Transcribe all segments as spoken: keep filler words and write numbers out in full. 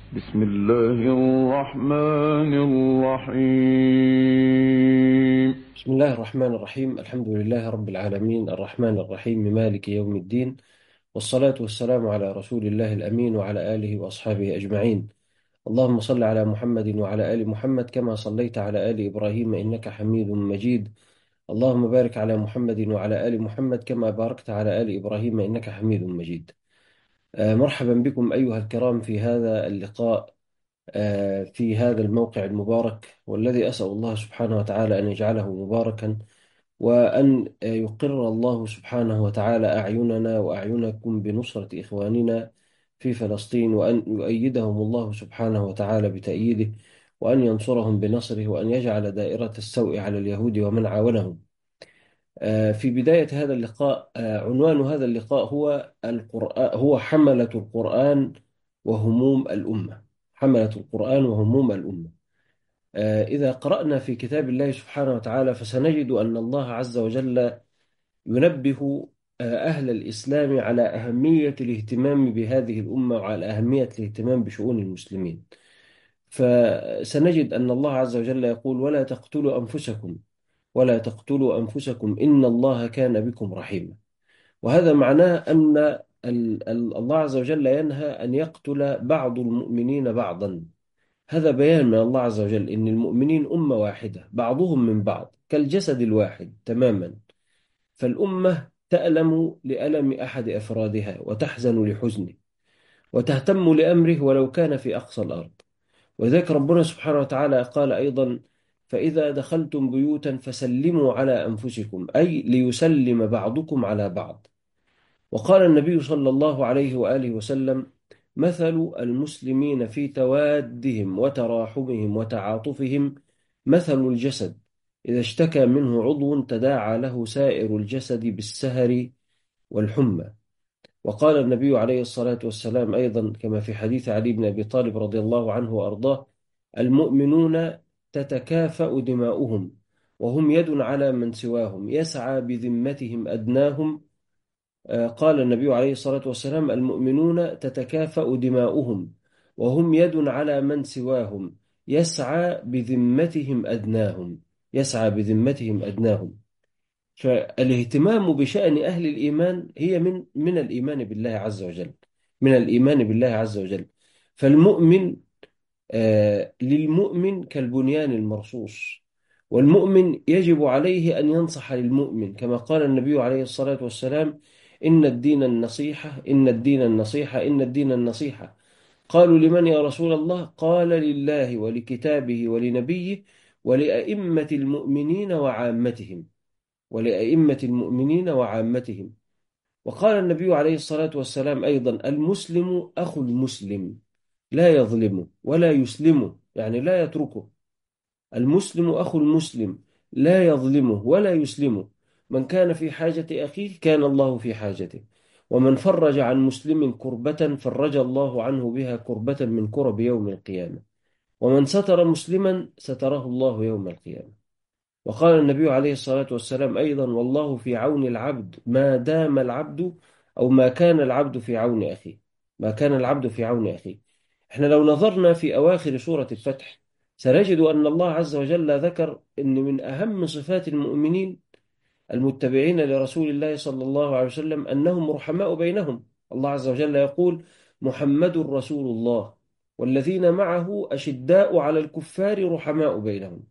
بسم الله الرحمن الرحيم. بسم الله الرحمن الرحيم. الحمد لله رب العالمين الرحمن الرحيم مالك يوم الدين، والصلاة والسلام على رسول الله الأمين وعلى آله وأصحابه أجمعين. اللهم صل على محمد وعلى آل محمد كما صليت على آل إبراهيم إنك حميد مجيد. اللهم بارك على محمد وعلى آل محمد كما باركت على آل إبراهيم إنك حميد مجيد. آه، مرحبا بكم أيها الكرام في هذا اللقاء، آه، في هذا الموقع المبارك، والذي أسأل الله سبحانه وتعالى أن يجعله مباركا، وأن يقر الله سبحانه وتعالى أعيننا وأعينكم بنصرة إخواننا في فلسطين، وأن يؤيدهم الله سبحانه وتعالى بتأييده، وأن ينصرهم بنصره، وأن يجعل دائرة السوء على اليهود ومن عاونهم. آه، في بداية هذا اللقاء، آه، عنوان هذا اللقاء هو القرآن، هو حملة القرآن وهموم الأمة. حملة القرآن وهموم الأمة. آه، إذا قرأنا في كتاب الله سبحانه وتعالى فسنجد أن الله عز وجل ينبه آه، أهل الإسلام على أهمية الاهتمام بهذه الأمة، وعلى أهمية الاهتمام بشؤون المسلمين. فسنجد أن الله عز وجل يقول: ولا تقتلوا أنفسكم ولا تقتلوا أنفسكم إن الله كان بكم رحيما. وهذا معناه أن ال- ال- الله عز وجل ينهى أن يقتل بعض المؤمنين بعضا. هذا بيان من الله عز وجل إن المؤمنين أمة واحدة، بعضهم من بعض كالجسد الواحد تماما. فالأمة تألم لألم أحد أفرادها، وتحزن لحزنه، وتهتم لأمره ولو كان في أقصى الأرض. وذلك ربنا سبحانه وتعالى قال أيضا: فإذا دخلتم بيوتا فسلموا على أنفسكم، أي ليسلم بعضكم على بعض. وقال النبي صلى الله عليه وآله وسلم: مثل المسلمين في توادهم وتراحمهم وتعاطفهم مثل الجسد إذا اشتكى منه عضو تداعى له سائر الجسد بالسهر والحمى. وقال النبي عليه الصلاة والسلام أيضا كما في حديث علي بن أبي طالب رضي الله عنه وأرضاه: المؤمنون تتكافأ دماؤهم وهم يد على من سواهم يسعى بذمتهم أدناهم. آه، قال النبي عليه الصلاة والسلام: المؤمنون تتكافأ دماؤهم وهم يد على من سواهم يسعى بذمتهم أدناهم. يسعى بذمتهم أدناهم. فالاهتمام بشأن أهل الإيمان هي من من الإيمان بالله عز وجل، من الإيمان بالله عز وجل. فالمؤمن آه، للمؤمن كالبنيان المرصوص، والمؤمن يجب عليه أن ينصح للمؤمن، كما قال النبي عليه الصلاة والسلام: إن الدين النصيحة إن الدين النصيحة إن الدين النصيحة. قالوا: لمن يا رسول الله؟ قال: لله ولكتابه ولنبيه ولأئمة المؤمنين وعامتهم. ولأئمة المؤمنين وعامتهم. وقال النبي عليه الصلاة والسلام أيضا: المسلم أخو المسلم لا يظلمه ولا يسلمه، يعني لا يتركه. المسلم أخو المسلم لا يظلمه ولا يسلمه. من كان في حاجة أخيه كان الله في حاجته، ومن فرج عن مسلم كربة فرج الله عنه بها كربة من كرب يوم القيامة، ومن ستر مسلما ستره الله يوم القيامة. وقال النبي عليه الصلاة والسلام أيضا: والله في عون العبد ما دام العبد، أو ما كان العبد في عون أخيه. ما كان العبد في عون أخيه. احنا لو نظرنا في أواخر سورة الفتح سنجد أن الله عز وجل ذكر أن من أهم صفات المؤمنين المتبعين لرسول الله صلى الله عليه وسلم أنهم رحماء بينهم. الله عز وجل يقول: محمد رسول الله والذين معه أشداء على الكفار رحماء بينهم.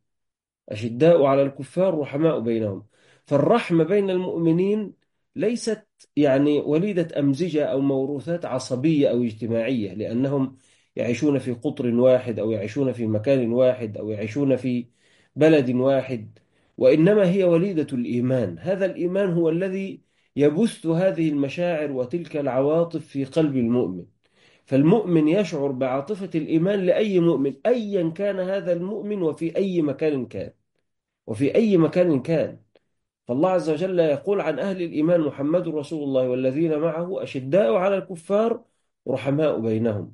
أشداء على الكفار رحماء بينهم. فالرحمة بين المؤمنين ليست يعني وليدة أمزجة أو موروثات عصبية أو اجتماعية، لأنهم يعيشون في قطر واحد، أو يعيشون في مكان واحد، أو يعيشون في بلد واحد. وإنما هي وليدة الإيمان. هذا الإيمان هو الذي يبث هذه المشاعر وتلك العواطف في قلب المؤمن. فالمؤمن يشعر بعاطفة الإيمان لأي مؤمن أيا كان هذا المؤمن، وفي أي مكان كان وفي أي مكان كان. فالله عز وجل يقول عن أهل الإيمان: محمد رسول الله والذين معه أشداء على الكفار رحماء بينهم.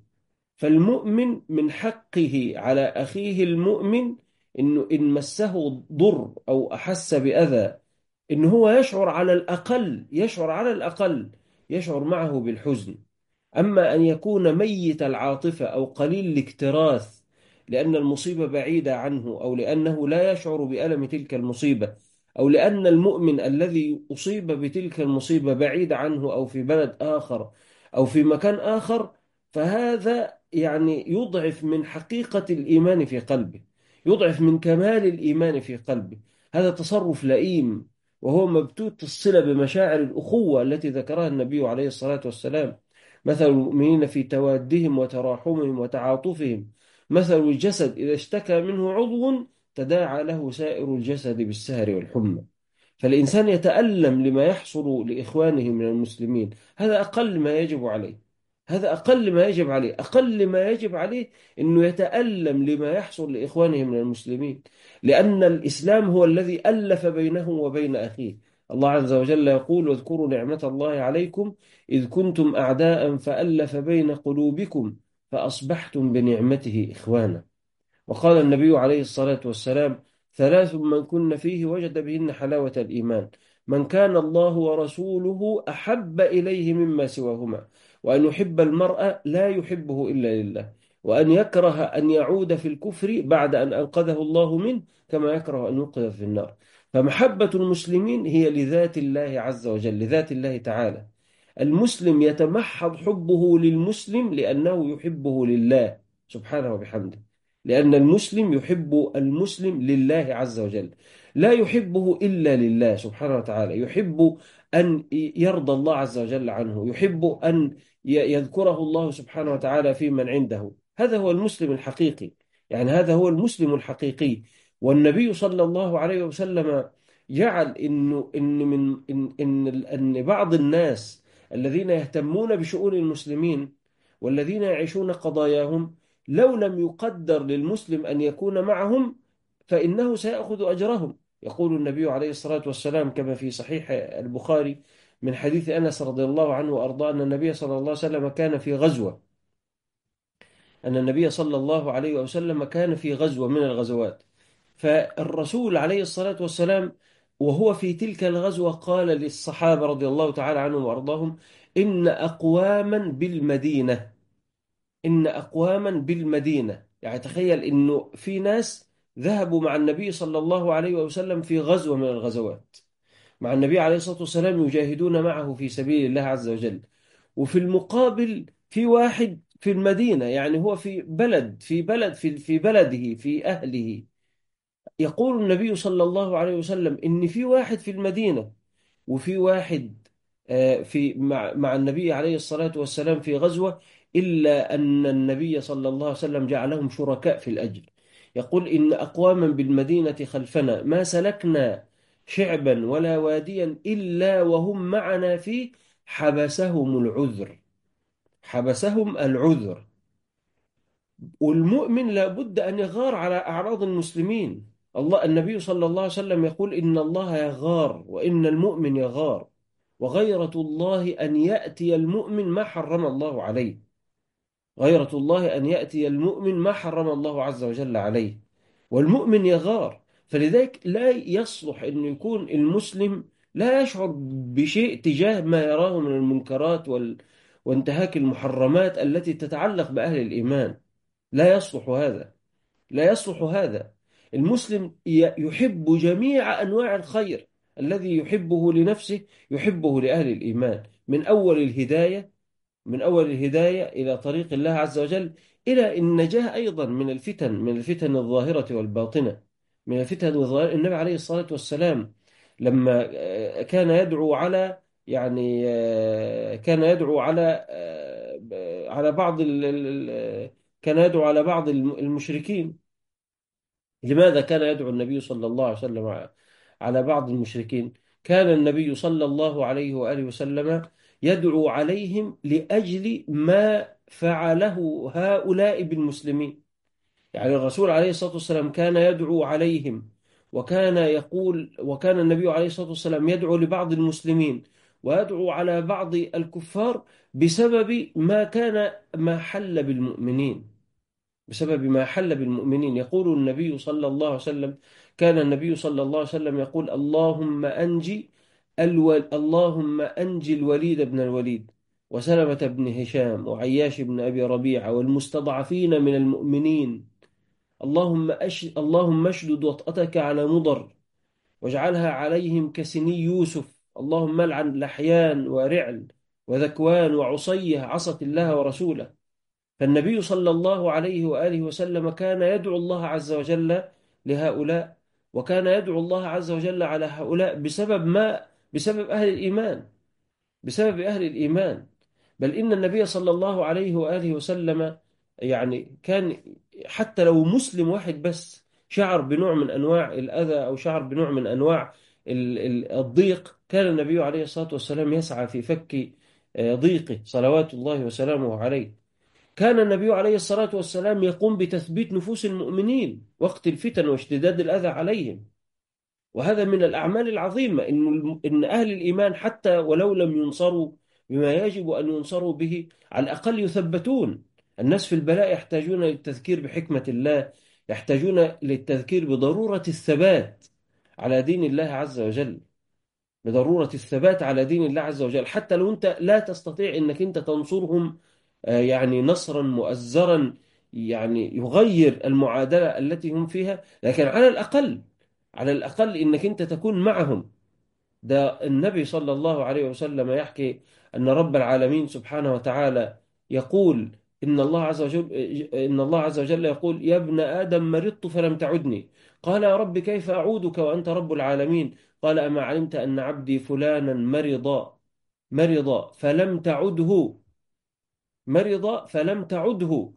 فالمؤمن من حقه على أخيه المؤمن إنه إن مسه ضر أو أحس بأذى، إن هو يشعر على الأقل يشعر على الأقل يشعر معه بالحزن، أما أن يكون ميت العاطفة أو قليل الاكتراث لأن المصيبة بعيدة عنه، أو لأنه لا يشعر بألم تلك المصيبة، أو لأن المؤمن الذي أصيب بتلك المصيبة بعيد عنه أو في بلد آخر أو في مكان آخر، فهذا يعني يضعف من حقيقة الإيمان في قلبه، يضعف من كمال الإيمان في قلبه. هذا تصرف لئيم، وهو مبتوت الصلة بمشاعر الأخوة التي ذكرها النبي عليه الصلاة والسلام: مثل المؤمنين في توادهم وتراحمهم وتعاطفهم مثل الجسد إذا اشتكى منه عضو تداعى له سائر الجسد بالسهر والحمى. فالإنسان يتألم لما يحصل لإخوانه من المسلمين، هذا أقل ما يجب عليه، هذا أقل ما يجب عليه، أقل ما يجب عليه أنه يتألم لما يحصل لإخوانه من المسلمين، لأن الإسلام هو الذي ألف بينه وبين أخيه. الله عز وجل يقول: واذكروا نعمة الله عليكم إذ كنتم أعداء فألف بين قلوبكم فأصبحتم بنعمته إخوانا. وقال النبي عليه الصلاة والسلام: ثلاث من كن فيه وجد بهن حلاوة الإيمان: من كان الله ورسوله أحب إليه مما سواهما، وأن يحب المرء لا يحبه إلا لله، وأن يكره أن يعود في الكفر بعد أن أنقذه الله منه كما يكره أن ينقذ في النار. فمحبة المسلمين هي لذات الله عز وجل، لذات الله تعالى. المسلم يتمحض حبه للمسلم لأنه يحبه لله سبحانه وبحمده، لأن المسلم يحب المسلم لله عز وجل، لا يحبه إلا لله سبحانه وتعالى، يحب أن يرضى الله عز وجل عنه، يحب أن ي- يذكره الله سبحانه وتعالى في من عنده. هذا هو المسلم الحقيقي، يعني هذا هو المسلم الحقيقي. والنبي صلى الله عليه وسلم جعل إنه إن من إن إن إن بعض الناس الذين يهتمون بشؤون المسلمين والذين يعيشون قضاياهم، لو لم يقدر للمسلم أن يكون معهم فإنه سيأخذ أجرهم. يقول النبي عليه الصلاة والسلام كما في صحيح البخاري من حديث أنس رضي الله عنه وأرضاه أن النبي صلى الله عليه وسلم كان في غزوة أن النبي صلى الله عليه وسلم كان في غزوة من الغزوات، فالرسول عليه الصلاة والسلام وهو في تلك الغزوة قال للصحابة رضي الله تعالى عنهم وأرضاهم: إن أقواما بالمدينة إن أقواما بالمدينة يعني تخيل إنه في ناس ذهبوا مع النبي صلى الله عليه وسلم في غزوة من الغزوات، مع النبي عليه الصلاة والسلام يجاهدون معه في سبيل الله عز وجل، وفي المقابل في واحد في المدينة، يعني هو في بلد في بلد في في بلده في أهله. يقول النبي صلى الله عليه وسلم إن في واحد في المدينة وفي واحد آه، في مع مع النبي عليه الصلاة والسلام في غزوة، إلا أن النبي صلى الله عليه وسلم جعلهم شركاء في الأجر. يقول: إن أقواما بالمدينة خلفنا ما سلكنا شعبا ولا واديا إلا وهم معنا فيه حبسهم العذر، حبسهم العذر. والمؤمن لابد أن يغار على أعراض المسلمين. الله النبي صلى الله عليه وسلم يقول: إن الله يغار وإن المؤمن يغار، وغيرة الله أن يأتي المؤمن ما حرم الله عليه، غيرة الله أن يأتي المؤمن ما حرم الله عز وجل عليه، والمؤمن يغار. فلذلك لا يصلح أن يكون المسلم لا يشعر بشيء تجاه ما يراه من المنكرات وال... وانتهاك المحرمات التي تتعلق بأهل الإيمان. لا يصلح هذا، لا يصلح هذا. المسلم ي- يحب جميع أنواع الخير، الذي يحبه لنفسه يحبه لأهل الإيمان، من أول الهداية من أول الهداية إلى طريق الله عز وجل، إلى النجاة أيضا من الفتن، من الفتن الظاهرة والباطنة، من الفتن الظاهرة. النبي عليه الصلاة والسلام لما آه، كان يدعو على يعني آه، كان يدعو على آه، على بعض ال- ال- ال- كان يدعو على بعض الم- المشركين. لماذا كان يدعو النبي صلى الله عليه وسلم على بعض المشركين؟ كان النبي صلى الله عليه وآله وسلم يدعو عليهم لأجل ما فعله هؤلاء بالمسلمين. يعني الرسول عليه الصلاة والسلام كان يدعو عليهم، وكان يقول وكان النبي عليه الصلاة والسلام يدعو لبعض المسلمين ويدعو على بعض الكفار بسبب ما كان ما حل بالمؤمنين، بسبب ما حل بالمؤمنين. يقول النبي صلى الله عليه وسلم كان النبي صلى الله عليه وسلم يقول: اللهم أنجي الول اللهم أنجي الوليد بن الوليد، وسلمة بن هشام وعياش بن أبي ربيعة والمستضعفين من المؤمنين. اللهم أش... اللهم اشدد وطأتك على مضر واجعلها عليهم كسني يوسف. اللهم لعن لحيان ورعل وذكوان وعصيه عصت الله ورسوله. فالنبي صلى الله عليه وآله وسلم كان يدعو الله عز وجل لهؤلاء، وكان يدعو الله عز وجل على هؤلاء بسبب ما بسبب أهل الإيمان، بسبب أهل الإيمان. بل إن النبي صلى الله عليه وآله وسلم يعني كان حتى لو مسلم واحد بس شعر بنوع من أنواع الأذى أو شعر بنوع من أنواع ال- ال- الضيق، كان النبي عليه الصلاة والسلام يسعى في فك آه، ضيقه صلوات الله وسلامه عليه. كان النبي عليه الصلاة والسلام يقوم بتثبيت نفوس المؤمنين وقت الفتن واشتداد الأذى عليهم. وهذا من الأعمال العظيمة، إن الم- إن أهل الإيمان حتى ولو لم ينصروا بما يجب أن ينصروا به، على الأقل يثبتون. الناس في البلاء يحتاجون للتذكير بحكمة الله، يحتاجون للتذكير بضرورة الثبات على دين الله عز وجل، بضرورة الثبات على دين الله عز وجل، حتى لو أنت لا تستطيع أنك أنت تنصرهم آه، يعني نصرا مؤزرا يعني يغير المعادلة التي هم فيها، لكن على الأقل، على الأقل إنك أنت تكون معهم. ده النبي صلى الله عليه وسلم يحكي أن رب العالمين سبحانه وتعالى يقول إن الله عز وجل إن الله عز وجل يقول: يا ابن آدم مرضت فلم تعدني. قال: يا رب كيف أعودك وأنت رب العالمين؟ قال: أما علمت أن عبدي فلانا مرض مرض فلم تعده مرض فلم تعده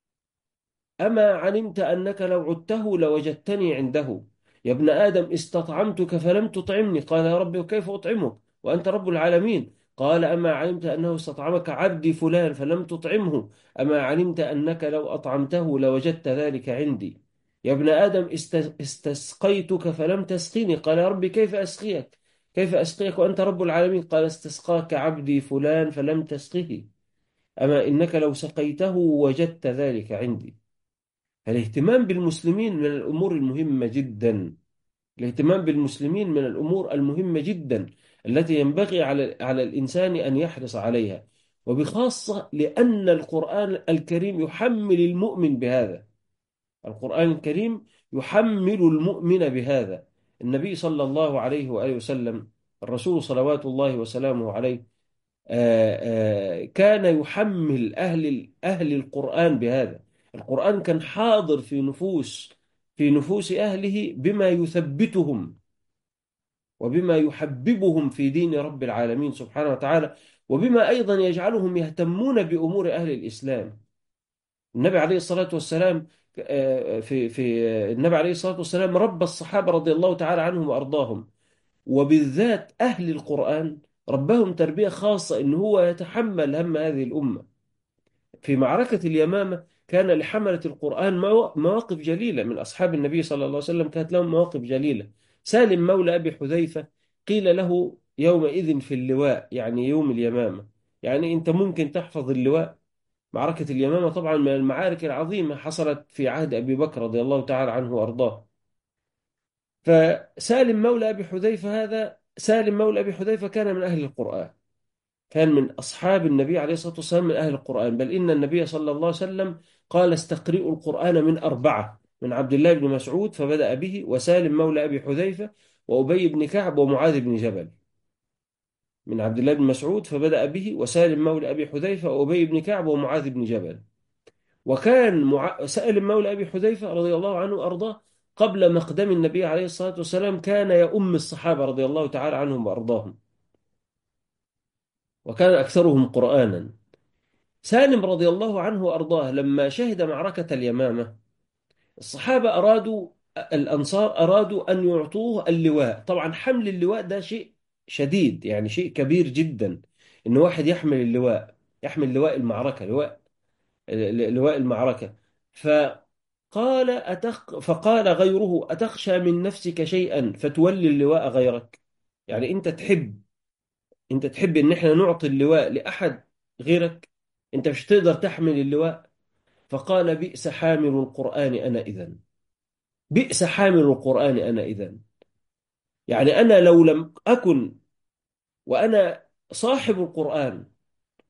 أما علمت أنك لو عدته لوجدتني عنده؟ يا ابن آدم استطعمتك فلم تطعمني. قال: يا رب وكيف أطعمك وأنت رب العالمين؟ قال: أما علمت أنه استطعمك عبدي فلان فلم تطعمه؟ أما علمت أنك لو أطعمته لوجدت ذلك عندي؟ يا ابن آدم است- استسقيتك فلم تسقني. قال: يا رب كيف أسقيك كيف أسقيك وأنت رب العالمين؟ قال: استسقاك عبدي فلان فلم تسقه. أما إنك لو سقيته وجدت ذلك عندي. الاهتمام بالمسلمين من الأمور المهمة جدا، الاهتمام بالمسلمين من الأمور المهمة جدا التي ينبغي على على الإنسان أن يحرص عليها، وبخاصة لأن القرآن الكريم يحمل المؤمن بهذا. القرآن الكريم يحمل المؤمن بهذا. النبي صلى الله عليه وآله وسلم، الرسول صلوات الله وسلامه عليه، آه، آه، كان يحمل أهل أهل القرآن بهذا. القرآن كان حاضر في نفوس في نفوس أهله بما يثبتهم وبما يحببهم في دين رب العالمين سبحانه وتعالى، وبما أيضا يجعلهم يهتمون بأمور أهل الإسلام. النبي عليه الصلاة والسلام آه، في في النبي عليه الصلاة والسلام ربى الصحابة رضي الله تعالى عنهم وأرضاهم، وبالذات أهل القرآن ربهم تربية خاصة إن هو يتحمل هم هذه الأمة. في معركة اليمامة كان لحملة القرآن موا- مواقف جليلة من أصحاب النبي صلى الله عليه وسلم، كانت لهم مواقف جليلة. سالم مولى أبي حذيفة قيل له يومئذ في اللواء، يعني يوم اليمامة، يعني أنت ممكن تحفظ اللواء. معركة اليمامة طبعا من المعارك العظيمة حصلت في عهد أبي بكر رضي الله تعالى عنه وأرضاه. فسالم مولى أبي حذيفة هذا سالم مولى أبي حذيفة كان من أهل القرآن، كان من أصحاب النبي عليه الصلاة والسلام من أهل القرآن. بل إن النبي صلى الله عليه وسلم قال: استقرئوا القرآن من أربعة: من عبد الله بن مسعود فبدأ به، وسالم مولى أبي حذيفة، وأبي بن كعب، ومعاذ بن جبل. من عبد الله بن مسعود فبدأ به، وسالم مولى أبي حذيفة، وأبي بن كعب، ومعاذ بن جبل. وكان مع... سالم مولى أبي حذيفة رضي الله عنه وأرضاه قبل مقدم النبي عليه الصلاة والسلام كان يؤم الصحابة رضي الله تعالى عنهم وأرضاهم، وكان أكثرهم قرآنا. سالم رضي الله عنه وأرضاه لما شهد معركة اليمامة، الصحابة أرادوا الأنصار أرادوا أن يعطوه اللواء. طبعا حمل اللواء ده شيء شديد، يعني شيء كبير جدا، إن واحد يحمل اللواء، يحمل لواء المعركة، لواء لواء المعركة. فقال أتخ فقال غيره: أتخشى من نفسك شيئا فتولي اللواء غيرك؟ يعني أنت تحب أنت تحب إن إحنا نعطي اللواء لأحد غيرك؟ أنت مش تقدر تحمل اللواء؟ فقال: بئس حامل القرآن أنا إذن، بئس حامل القرآن أنا إذن. يعني أنا لو لم أكن وأنا صاحب القرآن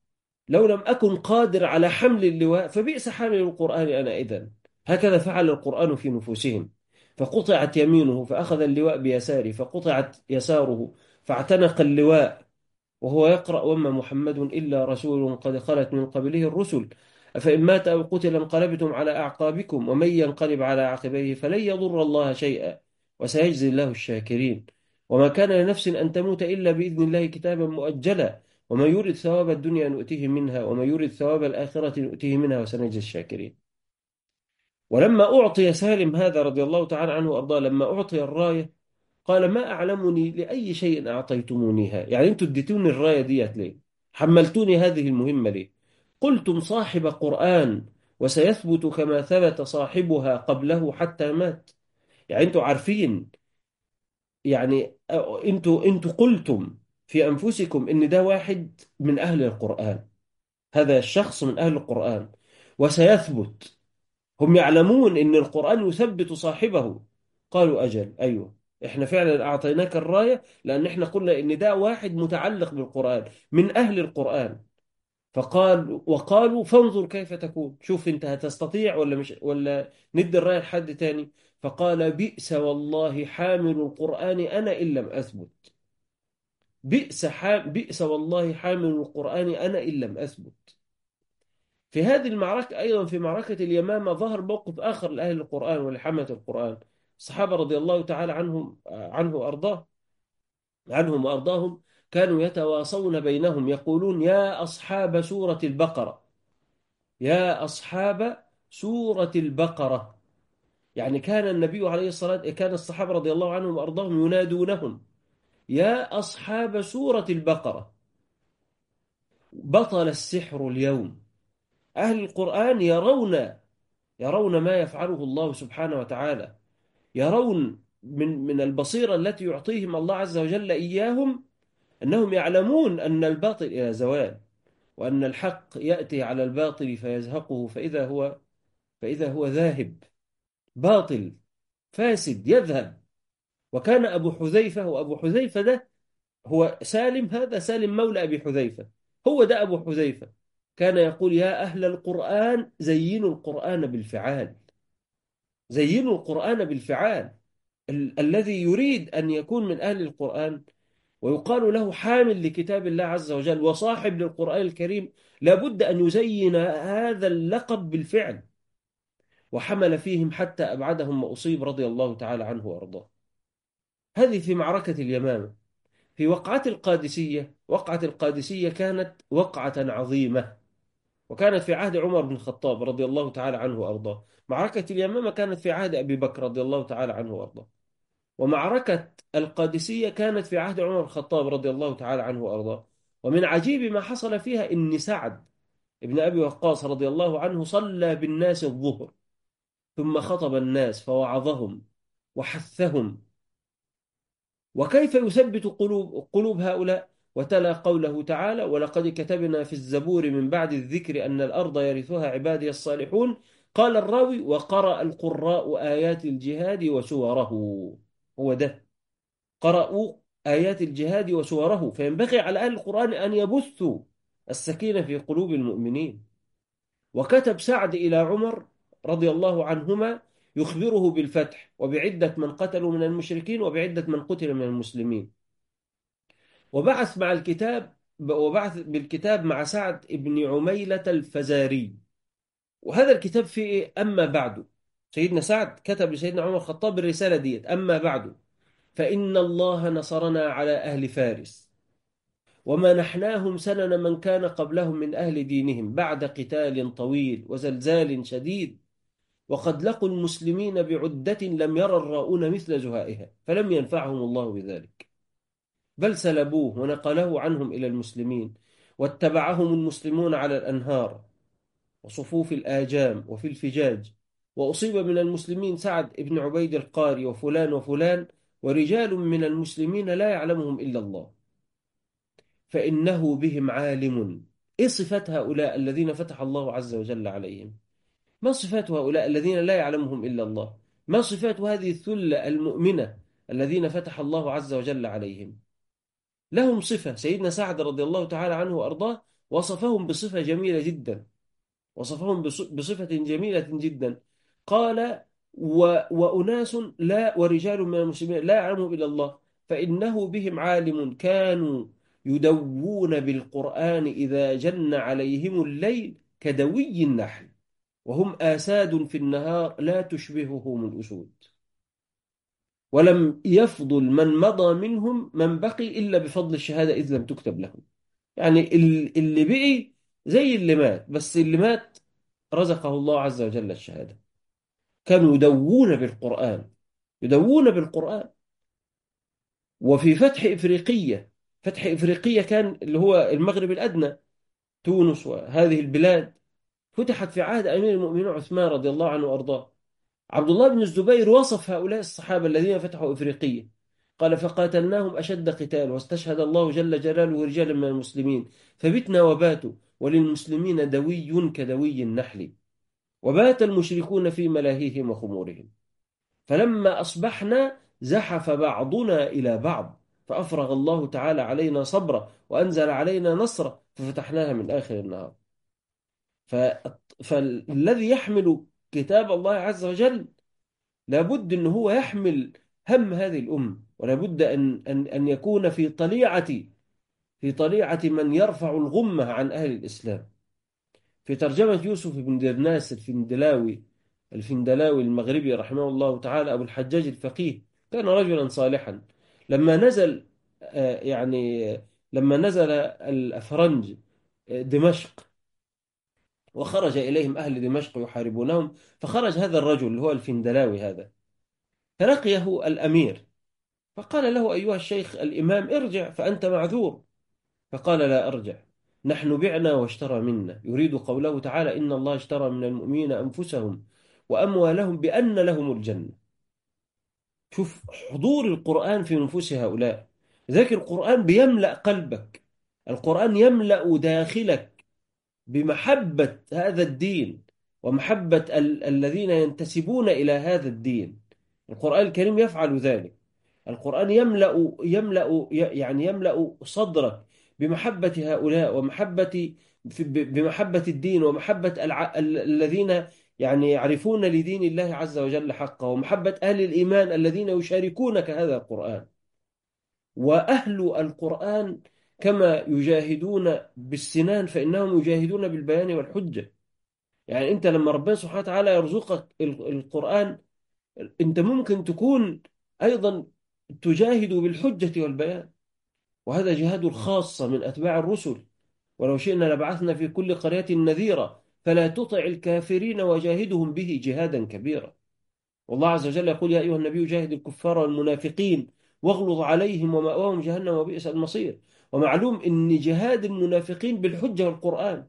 لو لم أكن قادر على حمل اللواء فبئس حامل القرآن أنا إذن. هكذا فعل القرآن في نفوسهم، فقطعت يمينه فأخذ اللواء بيساره، فقطعت يساره فاعتنق اللواء وهو يقرأ: وما محمد إلا رسول قد خلت من قبله الرسل أفإن مات أو قتل انقلبتم على أعقابكم ومن ينقلب على عقبيه فلن يضر الله شيئا وسيجزي الله الشاكرين. وما كان لنفس أن تموت إلا بإذن الله كتابا مؤجلا وما يريد ثواب الدنيا نؤتيه منها وما يريد ثواب الآخرة نؤتيه منها وسنجزي الشاكرين. ولما أعطي سالم هذا رضي الله تعالى عنه وأرضاه، لما أعطي الراية قال: ما أعلمني لأي شيء أعطيتمونيها، يعني أنتوا اديتوني الراية ديت ليه؟ حملتوني هذه المهمة ليه؟ قلتم صاحب قرآن وسيثبت كما ثبت صاحبها قبله حتى مات. يعني أنتوا عارفين، يعني أنتوا أنتوا قلتم في أنفسكم إن ده واحد من أهل القرآن، هذا الشخص من أهل القرآن وسيثبت. هم يعلمون إن القرآن يثبت صاحبه. قالوا: أجل، أيوه، إحنا فعلا أعطيناك الراية لأن إحنا قلنا إن ده واحد متعلق بالقرآن من أهل القرآن. فقال وقالوا: فانظر كيف تكون، شوف أنت هتستطيع ولا مش، ولا ندي الراية لحد تاني. فقال: بئس والله حامل القرآن أنا إن لم أثبت. بئس حام بئس والله حامل القرآن أنا إن لم أثبت. في هذه المعركة أيضا، في معركة اليمامة، ظهر موقف آخر لأهل القرآن ولحملة القرآن. الصحابة رضي الله تعالى عنهم عنه وأرضاه عنهم وأرضاهم كانوا يتواصون بينهم يقولون: يا أصحاب سورة البقرة، يا أصحاب سورة البقرة. يعني كان النبي عليه الصلاة كان الصحابة رضي الله عنهم وأرضاهم ينادونهم: يا أصحاب سورة البقرة، بطل السحر اليوم. أهل القرآن يرون يرون ما يفعله الله سبحانه وتعالى، يرون من من البصيرة التي يعطيهم الله عز وجل إياهم أنهم يعلمون أن الباطل إلى زوال، وأن الحق يأتي على الباطل فيزهقه فإذا هو فإذا هو ذاهب، باطل فاسد يذهب. وكان أبو حذيفة، وأبو حذيفة ده هو سالم، هذا سالم مولى أبي حذيفة، هو ده أبو حذيفة. كان يقول: يا أهل القرآن زينوا القرآن بالفعال، زينوا القرآن بالفعال. ال الذي يريد أن يكون من أهل القرآن ويقال له حامل لكتاب الله عز وجل وصاحب للقرآن الكريم لابد أن يزين هذا اللقب بالفعل. وحمل فيهم حتى أبعدهم وأصيب رضي الله تعالى عنه وأرضاه. هذه في معركة اليمامة. في وقعة القادسية، وقعة القادسية كانت وقعة عظيمة، وكانت في عهد عمر بن الخطاب رضي الله تعالى عنه وأرضاه. معركة اليمامة كانت في عهد أبي بكر رضي الله تعالى عنه وأرضاه. ومعركة القادسية كانت في عهد عمر الخطاب رضي الله تعالى عنه وأرضاه. ومن عجيب ما حصل فيها إن سعد ابن أبي وقاص رضي الله عنه صلى بالناس الظهر، ثم خطب الناس فوعظهم وحثهم وكيف يثبت قلوب قلوب هؤلاء، وتلا قوله تعالى: ولقد كتبنا في الزبور من بعد الذكر أن الأرض يرثها عبادي الصالحون. قال الراوي: وقرأ القراء آيات الجهاد وسوره. هو ده، قرأوا آيات الجهاد وسوره. فينبغي على أهل القرآن أن يبثوا السكينة في قلوب المؤمنين. وكتب سعد إلى عمر رضي الله عنهما يخبره بالفتح وبعدة من قتلوا من المشركين وبعدة من قتل من المسلمين. وبعث مع الكتاب وبعث بالكتاب مع سعد بن عميلة الفزاري. وهذا الكتاب فيه إيه؟ أما بعد. سيدنا سعد كتب لسيدنا عمر الخطاب الرسالة ديت: أما بعد فإن الله نصرنا على أهل فارس ومنحناهم سنن من كان قبلهم من أهل دينهم بعد قتال طويل وزلزال شديد، وقد لقوا المسلمين بعدة لم يرى الراؤون مثل زهائها فلم ينفعهم الله بذلك، بل سلبوه ونقله عنهم إلى المسلمين، واتبعهم المسلمون على الأنهار وصفوف الآجام وفي الفجاج. وأصيب من المسلمين سعد بن عبيد القاري وفلان وفلان ورجال من المسلمين لا يعلمهم إلا الله، فإنه بهم عالم. إيه صفات هؤلاء الذين فتح الله عز وجل عليهم؟ ما صفات هؤلاء الذين لا يعلمهم إلا الله؟ ما صفات هذه الثلة المؤمنة الذين فتح الله عز وجل عليهم؟ لهم صفة. سيدنا سعد رضي الله تعالى عنه وأرضاه وصفهم بصفة جميلة جدا، وصفهم بص- بصفة جميلة جدا. قال: و... وأناس لا ورجال من المسلمين لا يعلمهم إلا الله، فإنه بهم عالم كانوا يدوون بالقرآن إذا جن عليهم الليل كدوي النحل، وهم آساد في النهار لا تشبههم الأسود، ولم يفضل من مضى منهم من بقي إلا بفضل الشهادة إذ لم تكتب لهم. يعني ال- اللي بقي زي اللي مات، بس اللي مات رزقه الله عز وجل الشهادة. كانوا يدوون بالقرآن، يدوون بالقرآن. وفي فتح إفريقية، فتح إفريقية كان اللي هو المغرب الأدنى، تونس وهذه البلاد، فتحت في عهد أمير المؤمنين عثمان رضي الله عنه وأرضاه. عبد الله بن الزبير وصف هؤلاء الصحابة الذين فتحوا إفريقية، قال: فقاتلناهم أشد قتال، واستشهد الله جل جلاله رجالا من المسلمين، فبتنا وباتوا، وللمسلمين دوي كدوي النحل، وبات المشركون في ملاهيهم وخمورهم، فلما أصبحنا زحف بعضنا إلى بعض، فأفرغ الله تعالى علينا صبرا وأنزل علينا نصرا، ففتحناها من آخر النهار. ف... فالذي يحمل كتاب الله عز وجل لابد أن هو يحمل هم هذه الأمة، ولابد أن أن أن يكون في طليعة في طليعة من يرفع الغمة عن أهل الإسلام. في ترجمة يوسف بن درناس الفندلاوي الفندلاوي المغربي رحمه الله تعالى، أبو الحجاج الفقيه، كان رجلا صالحا. لما نزل آه، يعني آه، لما نزل الأفرنج آه، دمشق، وخرج إليهم أهل دمشق يحاربونهم، فخرج هذا الرجل اللي هو الفندلاوي هذا، فلقيه الأمير، فقال له: أيها الشيخ الإمام، ارجع فأنت معذور. فقال: لا أرجع، نحن بعنا واشترى منا، يريد قوله تعالى: إن الله اشترى من المؤمنين أنفسهم وأموالهم بأن لهم الجنة. شوف حضور القرآن في نفوس هؤلاء. ذاك القرآن بيملأ قلبك، القرآن يملأ داخلك بمحبة هذا الدين، ومحبة ال الذين ينتسبون إلى هذا الدين. القرآن الكريم يفعل ذلك. القرآن يملأ يملأ يعني يملأ صدرك بمحبة هؤلاء، ومحبة في- بمحبة الدين، ومحبة الع... ال- الذين يعني يعرفون لدين الله عز وجل حقه، ومحبة أهل الإيمان الذين يشاركونك هذا القرآن. وأهل القرآن كما يجاهدون بالسنان فإنهم يجاهدون بالبيان والحجة. يعني أنت لما ربنا سبحانه وتعالى يرزقك ال- القرآن، أنت ممكن تكون أيضا تجاهد بالحجة والبيان، وهذا جهاد الخاصة من أتباع الرسل. ولو شئنا لبعثنا في كل قرية نذيرا فلا تطع الكافرين وجاهدهم به جهادا كبيرا. والله عز وجل يقول: يا أيها النبي جاهد الكفار والمنافقين واغلظ عليهم ومأواهم جهنم وبئس المصير. ومعلوم أن جهاد المنافقين بالحجة والقرآن.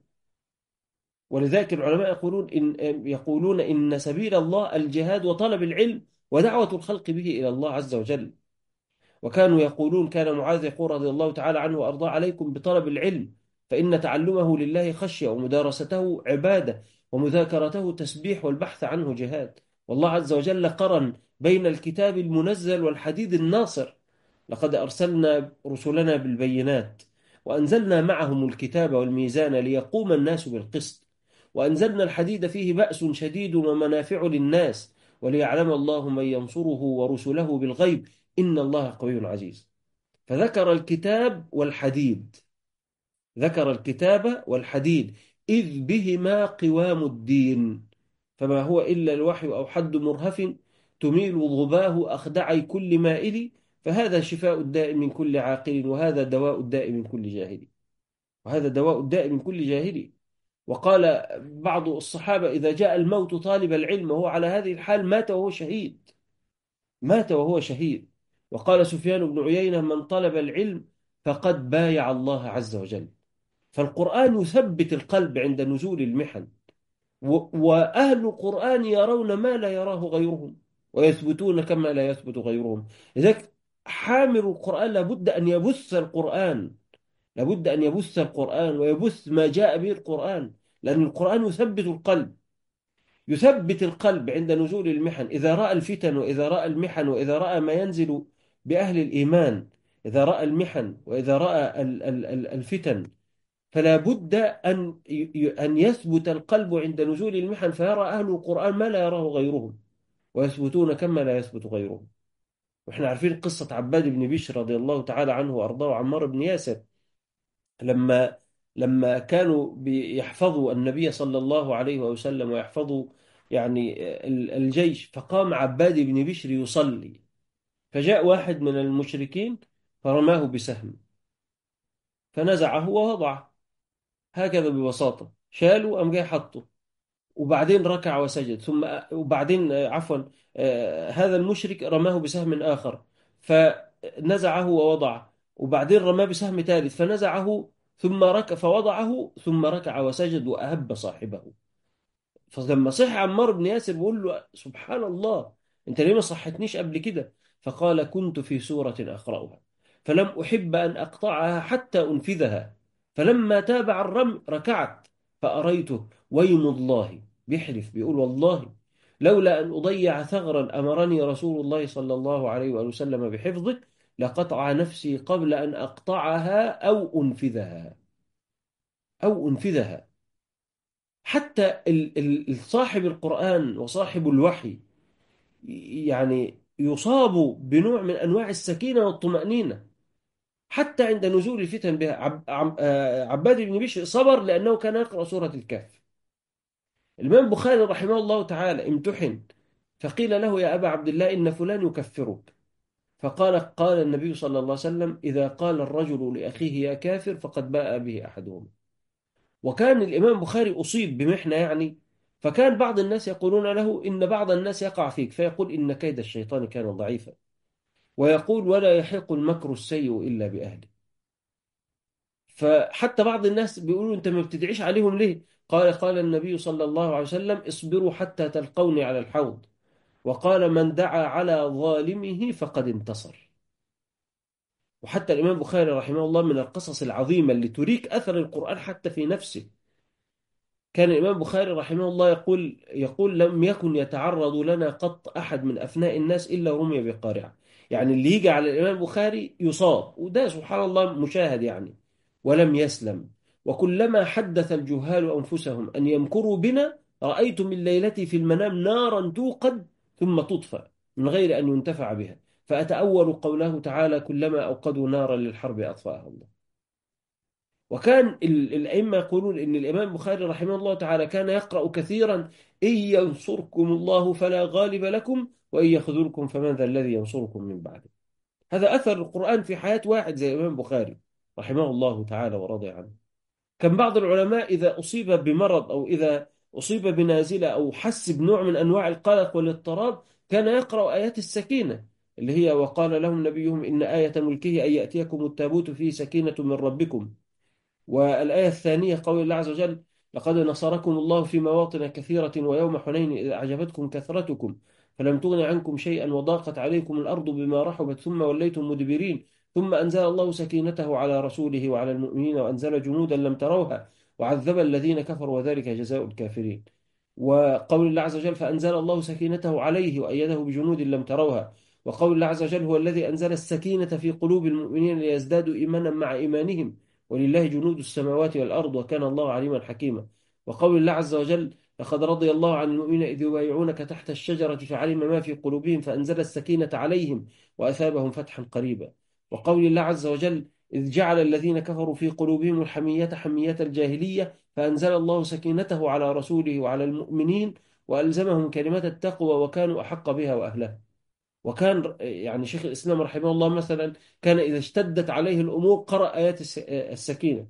ولذلك العلماء يقولون إن يقولون إن سبيل الله الجهاد وطلب العلم ودعوة الخلق به إلى الله عز وجل. وكانوا يقولون، كان معاذ يقول رضي الله تعالى عنه وأرضاه: عليكم بطلب العلم، فإن تعلمه لله خشية، ومدارسته عبادة، ومذاكرته تسبيح، والبحث عنه جهاد. والله عز وجل قرن بين الكتاب المنزل والحديد الناصر: لقد أرسلنا رسلنا بالبينات، وأنزلنا معهم الكتاب والميزان ليقوم الناس بالقسط، وأنزلنا الحديد فيه بأس شديد ومنافع للناس، وليعلم الله من ينصره ورسله بالغيب، إن الله قوي عزيز. فذكر الكتاب والحديد، ذكر الكتاب والحديد، إذ بهما قوام الدين، فما هو إلا الوحي أو حد مرهف تميل ظباه أخدعي كل مائل، فهذا شفاء الداء من كل عاقل، وهذا دواء الداء من كل جاهل، وهذا دواء الداء من كل جاهل. وقال بعض الصحابة: إذا جاء الموت طالب العلم وهو على هذه الحال مات وهو شهيد، مات وهو شهيد. وقال سفيان بن عيينة: من طلب العلم فقد بايع الله عز وجل. فالقرآن يثبت القلب عند نزول المحن، و- وأهل القرآن يرون ما لا يراه غيرهم، ويثبتون كما لا يثبت غيرهم. لذلك حامل القرآن لابد أن يبث القرآن، لابد أن يبث القرآن ويبث ما جاء به القرآن، لأن القرآن يثبت القلب، يثبت القلب عند نزول المحن. إذا رأى الفتن، وإذا رأى المحن، وإذا رأى ما ينزل بأهل الإيمان، إذا رأى المحن وإذا رأى ال- ال- ال- الفتن، فلا بد أن ي- أن يثبت القلب عند نزول المحن، فيرى أهل القرآن ما لا يراه غيرهم، ويثبتون كما لا يثبت غيرهم. واحنا عارفين قصة عباد بن بشر رضي الله تعالى عنه وأرضاه، وعمار بن ياسر، لما لما كانوا بيحفظوا النبي صلى الله عليه وسلم ويحفظوا يعني ال- الجيش، فقام عباد بن بشر يصلي، فجاء واحد من المشركين فرماه بسهم فنزعه ووضعه، هكذا ببساطة شالوا أم جاي حطه، وبعدين ركع وسجد، ثم وبعدين آه، عفوا آه، هذا المشرك رماه بسهم آخر فنزعه ووضعه، وبعدين رماه بسهم ثالث فنزعه ثم ركع فوضعه ثم ركع وسجد وأهب صاحبه. فلما صح عمار بن ياسر بيقول له سبحان الله، انت ليه ما صحتنيش قبل كده؟ فقال كنت في سورة أقرأها فلم أحب أن أقطعها حتى أنفذها، فلما تابع الرمي ركعت فأريته ويم الله، بيحلف بيقول والله لولا أن أضيع ثغرا أمرني رسول الله صلى الله عليه وآله وسلم بحفظه لقطع نفسي قبل أن أقطعها أو أنفذها، أو أنفذها. حتى ال- ال- صاحب القرآن وصاحب الوحي يعني يصاب بنوع من أنواع السكينة والطمأنينة حتى عند نزول الفتن بها. عب عب آه، عباد بن بشر صبر لأنه كان يقرأ سورة الكهف. الإمام البخاري رحمه الله تعالى امتحن فقيل له يا أبا عبد الله إن فلان يكفرك، فقال قال النبي صلى الله عليه وسلم إذا قال الرجل لأخيه يا كافر فقد باء به أحدهما. وكان الإمام البخاري أصيب بمحنة يعني، فكان بعض الناس يقولون له إن بعض الناس يقع فيك، فيقول إن كيد الشيطان كان ضعيفا، ويقول ولا يحيق المكر السيء إلا بأهله. فحتى بعض الناس بيقولوا أنت ما بتدعيش عليهم ليه؟ قال قال النبي صلى الله عليه وسلم اصبروا حتى تلقوني على الحوض، وقال من دعا على ظالمه فقد انتصر. وحتى الإمام البخاري رحمه الله من القصص العظيمة اللي تريك أثر القرآن حتى في نفسه، كان الإمام البخاري رحمه الله يقول يقول لم يكن يتعرض لنا قط أحد من أفناء الناس إلا رمي بقارعة. يعني اللي يجي على الإمام البخاري يصاب، وده سبحان الله مشاهد يعني، ولم يسلم. وكلما حدث الجهال أنفسهم أن يمكروا بنا رأيت من ليلتي في المنام نارا توقد ثم تطفأ من غير أن ينتفع بها، فأتأول قوله تعالى كلما أوقدوا نارا للحرب أطفأها الله. وكان ال- الأئمة يقولون إن الإمام البخاري رحمه الله تعالى كان يقرأ كثيرا إن ينصركم الله فلا غالب لكم وإن يخذلكم فمن ذا الذي ينصركم من بعده. هذا أثر القرآن في حياة واحد زي الإمام البخاري رحمه الله تعالى ورضي عنه. كان بعض العلماء إذا أصيب بمرض أو إذا أصيب بنازلة أو حس بنوع من أنواع القلق والاضطراب كان يقرأ آيات السكينة، اللي هي وقال لهم نبيهم إن آية ملكه أن يأتيكم التابوت فيه سكينة من ربكم. والآية الثانية قول الله عز وجل لقد نصركم الله في مواطن كثيرة ويوم حنين إذ أعجبتكم كثرتكم فلم تغن عنكم شيئا وضاقت عليكم الأرض بما رحبت ثم وليتم مدبرين ثم أنزل الله سكينته على رسوله وعلى المؤمنين وأنزل جنودا لم تروها وعذب الذين كفروا وذلك جزاء الكافرين. وقول الله عز وجل فأنزل الله سكينته عليه وأيده بجنود لم تروها. وقول الله عز وجل هو الذي أنزل السكينة في قلوب المؤمنين ليزدادوا إيمانا مع إيمانهم ولله جنود السماوات والأرض وكان الله عليما حكيما. وقول الله عز وجل لقد رضي الله عن المؤمنين إذ يبايعونك تحت الشجرة فعلم ما في قلوبهم فأنزل السكينة عليهم وأثابهم فتحا قريبا. وقول الله عز وجل إذ جعل الذين كفروا في قلوبهم الحمية حمية الجاهلية فأنزل الله سكينته على رسوله وعلى المؤمنين وألزمهم كلمة التقوى وكانوا أحق بها وأهلها. وكان يعني شيخ الإسلام رحمه الله مثلا كان إذا اشتدت عليه الأمور قرأ آيات الس- السكينة.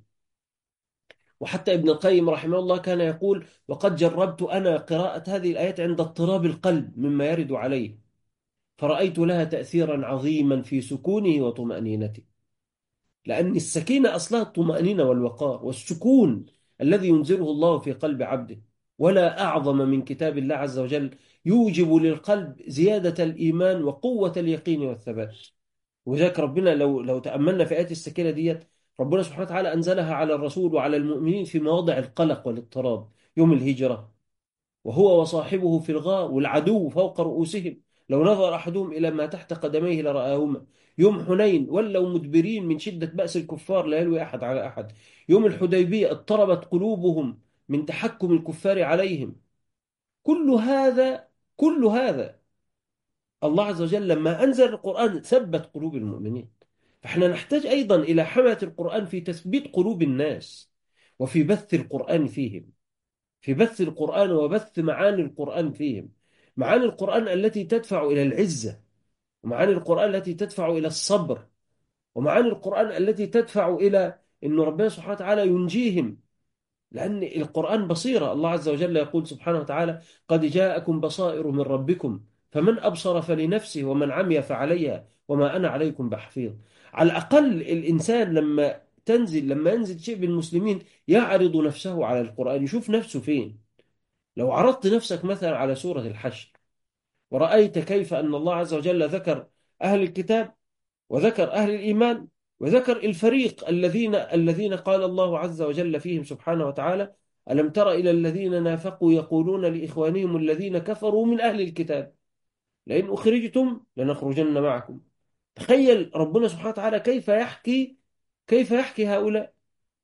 وحتى ابن القيم رحمه الله كان يقول وقد جربت أنا قراءة هذه الآيات عند اضطراب القلب مما يرد عليه فرأيت لها تأثيرا عظيما في سكونه وطمأنينته، لأن السكينة أصلها الطمأنينة والوقار والسكون الذي ينزله الله في قلب عبده. ولا أعظم من كتاب الله عز وجل يوجب للقلب زيادة الإيمان وقوة اليقين والثبات. وذلك ربنا لو لو تأملنا في آيات السكينة ديت ربنا سبحانه وتعالى أنزلها على الرسول وعلى المؤمنين في مواضع القلق والاضطراب، يوم الهجرة وهو وصاحبه في الغار والعدو فوق رؤوسهم، لو نظر أحدهم إلى ما تحت قدميه لرآهما. يوم حنين ولوا مدبرين من شدة بأس الكفار، لا يلوي أحد على أحد. يوم الحديبية اضطربت قلوبهم من تحكم الكفار عليهم. كل هذا كل هذا الله عز وجل لما أنزل القرآن ثبت قلوب المؤمنين. فإحنا نحتاج أيضا إلى حماية القرآن في تثبيت قلوب الناس، وفي بث القرآن فيهم، في بث القرآن وبث معاني القرآن فيهم. معاني القرآن التي تدفع إلى العزة، ومعاني القرآن التي تدفع إلى الصبر، ومعاني القرآن التي تدفع إلى أن ربنا سبحانه وتعالى ينجيهم. لأن القرآن بصيرة. الله عز وجل يقول سبحانه وتعالى: قد جاءكم بصائر من ربكم فمن أبصر فلنفسه ومن عمي فعليها وما أنا عليكم بحفيظ. على الأقل الإنسان لما تنزل لما ينزل شيء بالمسلمين يعرض نفسه على القرآن، يشوف نفسه فين. لو عرضت نفسك مثلا على سورة الحشر ورأيت كيف أن الله عز وجل ذكر أهل الكتاب وذكر أهل الإيمان وذكر الفريق الذين الذين قال الله عز وجل فيهم سبحانه وتعالى: ألم تر إلى الذين نافقوا يقولون لإخوانهم الذين كفروا من أهل الكتاب لئن أخرجتم لنخرجن معكم. تخيل ربنا سبحانه وتعالى كيف يحكي كيف يحكي هؤلاء.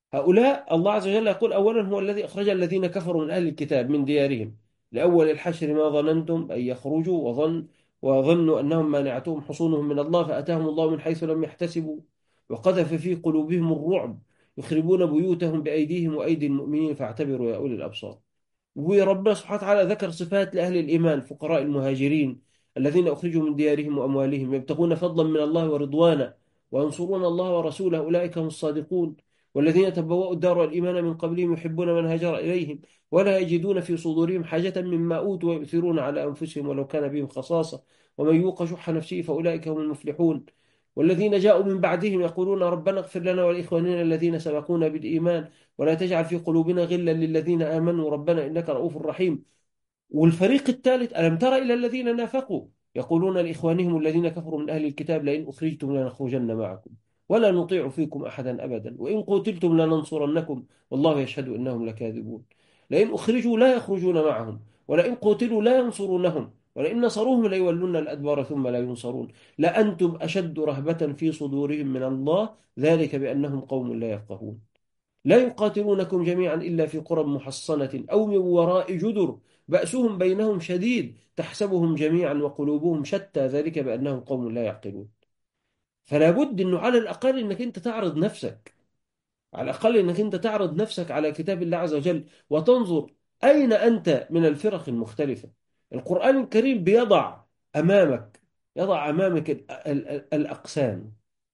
هؤلاء الله عز وجل يقول: أولا هو الذي أخرج الذين كفروا من أهل الكتاب من ديارهم لأول الحشر ما ظننتم أن يخرجوا وظن وظنوا أنهم مانعتهم حصونهم من الله فأتاهم الله من حيث لم يحتسبوا وقذف في قلوبهم الرعب يخربون بيوتهم بأيديهم وأيدي المؤمنين فاعتبروا يا أولي الأبصار. وربنا سبحانه وتعالى ذكر صفات لأهل الإيمان: فقراء المهاجرين الذين أخرجوا من ديارهم وأموالهم يبتغون فضلا من الله ورضوانا وينصرون الله ورسوله أولئك هم الصادقون. والذين تبوأوا الدار والإيمان من قبلهم يحبون من هاجر إليهم ولا يجدون في صدورهم حاجة مما أوتوا ويؤثرون على أنفسهم ولو كان بهم خصاصة ومن يوق شح نفسه فأولئك هم المفلحون. والذين جاءوا من بعدهم يقولون ربنا اغفر لنا ولإخواننا الذين سبقونا بالإيمان ولا تجعل في قلوبنا غلا للذين آمنوا ربنا إنك رؤوف رحيم. والفريق الثالث: ألم تر إلى الذين نافقوا يقولون لإخوانهم الذين كفروا من أهل الكتاب لئن أخرجتم لنخرجن معكم ولا نطيع فيكم أحدا أبدا وإن قتلتم لننصرنكم والله يشهد إنهم لكاذبون. لئن أخرجوا لا يخرجون معهم ولئن قتلوا لا ينصرونهم ولئن نصروهم ليولون الأدبار ثم لا ينصرون لأنتم أشد رهبة في صدورهم من الله ذلك بأنهم قوم لا يفقهون. لا يقاتلونكم جميعا إلا في قرى محصنة أو من وراء جدر بأسهم بينهم شديد تحسبهم جميعا وقلوبهم شتى ذلك بأنهم قوم لا يعقلون. فلا بد أنه على الأقل أنك أنت تعرض نفسك على الأقل أنك أنت تعرض نفسك على كتاب الله عز وجل وتنظر أين أنت من الفرق المختلفة. القرآن الكريم بيضع أمامك يضع أمامك ال- ال- ال- الأقسام،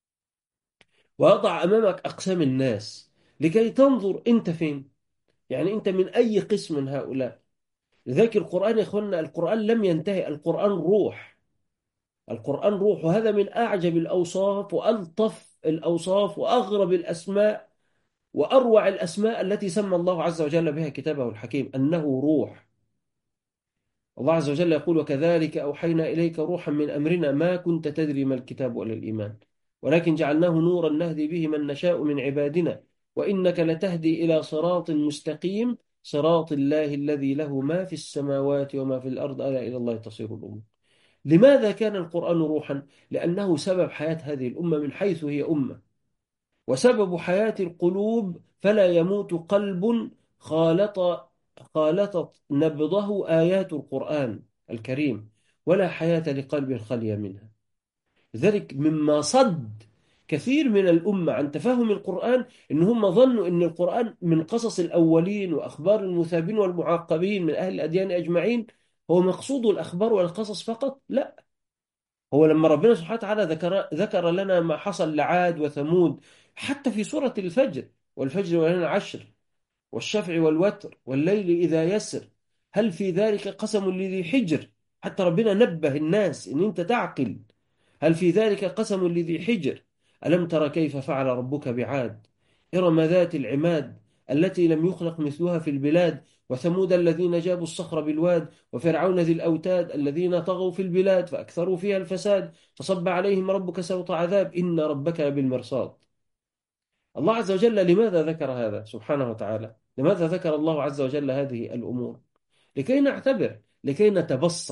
ويضع أمامك أقسام الناس لكي تنظر أنت فين. يعني أنت من أي قسم من هؤلاء. لذلك القرآن يا إخواننا، القرآن لم ينتهي. القرآن روح. القرآن روح، وهذا من أعجب الأوصاف وألطف الأوصاف وأغرب الأسماء وأروع الأسماء التي سمى الله عز وجل بها كتابه الحكيم، أنه روح. الله عز وجل يقول: وكذلك أوحينا إليك روحا من أمرنا ما كنت تدري ما الكتاب ولا الإيمان ولكن جعلناه نورا نهدي به من نشاء من عبادنا وإنك لتهدي إلى صراط مستقيم صراط الله الذي له ما في السماوات وما في الأرض ألا إلى الله تصير الأمور. لماذا كان القرآن روحا؟ لأنه سبب حياة هذه الأمة من حيث هي أمة، وسبب حياة القلوب. فلا يموت قلب خالط خالطت نبضه آيات القرآن الكريم ولا حياة لقلب خلي منها. لذلك مما صد كثير من الأمة عن تفهم القرآن إن هم ظنوا إن القرآن من قصص الأولين وأخبار المثابين والمعاقبين من أهل الأديان أجمعين. هو مقصود الأخبار والقصص فقط؟ لا. هو لما ربنا سبحانه وتعالى ذكر ذكر لنا ما حصل لعاد وثمود حتى في سورة الفجر: والفجر وليالٍ عشر والشفع والوتر والليل إذا يسر هل في ذلك قسم لذي حجر. حتى ربنا نبه الناس إن أنت تعقل. هل في ذلك قسم لذي حجر ألم تر كيف فعل ربك بعاد إرم ذات العماد التي لم يخلق مثلها في البلاد وثمود الذين جابوا الصخر بالواد وفرعون ذي الأوتاد الذين طغوا في البلاد فأكثروا فيها الفساد فصب عليهم ربك سوط عذاب إن ربك بالمرصاد. الله عز وجل لماذا ذكر هذا سبحانه وتعالى؟ لماذا ذكر الله عز وجل هذه الأمور؟ لكي نعتبر، لكي نتبصر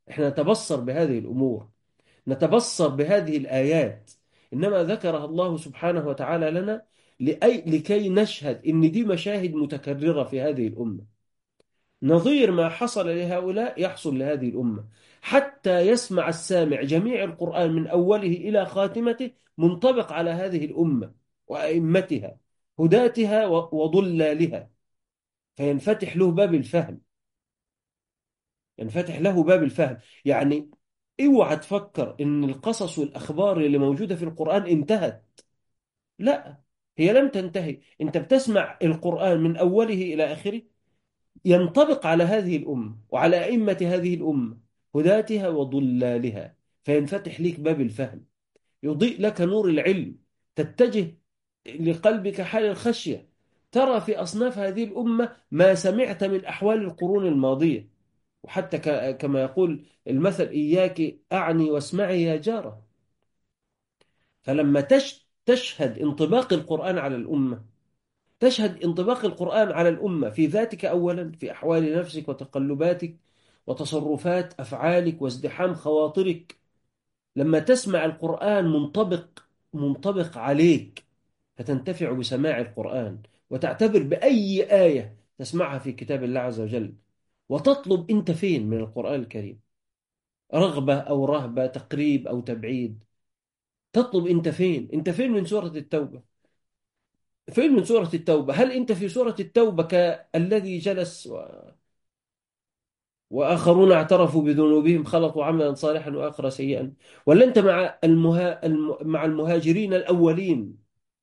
إحنا نتبصر بهذه الأمور، نتبصر بهذه الآيات، إنما ذكرها الله سبحانه وتعالى لنا لأي لكي نشهد إن دي مشاهد متكررة في هذه الأمة، نظير ما حصل لهؤلاء يحصل لهذه الأمة، حتى يسمع السامع جميع القرآن من أوله إلى خاتمته منطبق على هذه الأمة وأئمتها، هداتها وضلالها، فينفتح له باب الفهم، ينفتح له باب الفهم. يعني اوعى تفكر ان القصص والاخبار اللي موجوده في القران انتهت، لا، هي لم تنتهي. انت بتسمع القران من اوله الى اخره ينطبق على هذه الامه وعلى ائمه هذه الامه، هداتها وضلالها، فينفتح لك باب الفهم، يضيء لك نور العلم، تتجه لقلبك حال الخشيه، ترى في اصناف هذه الامه ما سمعت من احوال القرون الماضيه. وحتى ك- كما يقول المثل: إياك أعني واسمعي يا جارة. فلما تش تشهد انطباق القرآن على الأمة، تشهد انطباق القرآن على الأمة في ذاتك أولا، في أحوال نفسك وتقلباتك وتصرفات أفعالك وازدحام خواطرك. لما تسمع القرآن منطبق منطبق عليك، فتنتفع بسماع القرآن، وتعتبر بأي آية تسمعها في كتاب الله عز وجل، وتطلب أنت فين من القرآن الكريم، رغبة أو رهبة، تقريب أو تبعيد، تطلب أنت فين. أنت فين من سورة التوبة؟ فين من سورة التوبة؟ هل أنت في سورة التوبة كالذي جلس و... وآخرون اعترفوا بذنوبهم خلطوا عملا صالحا وآخر سيئا؟ ولا أنت مع المها... الم... مع المهاجرين الأولين؟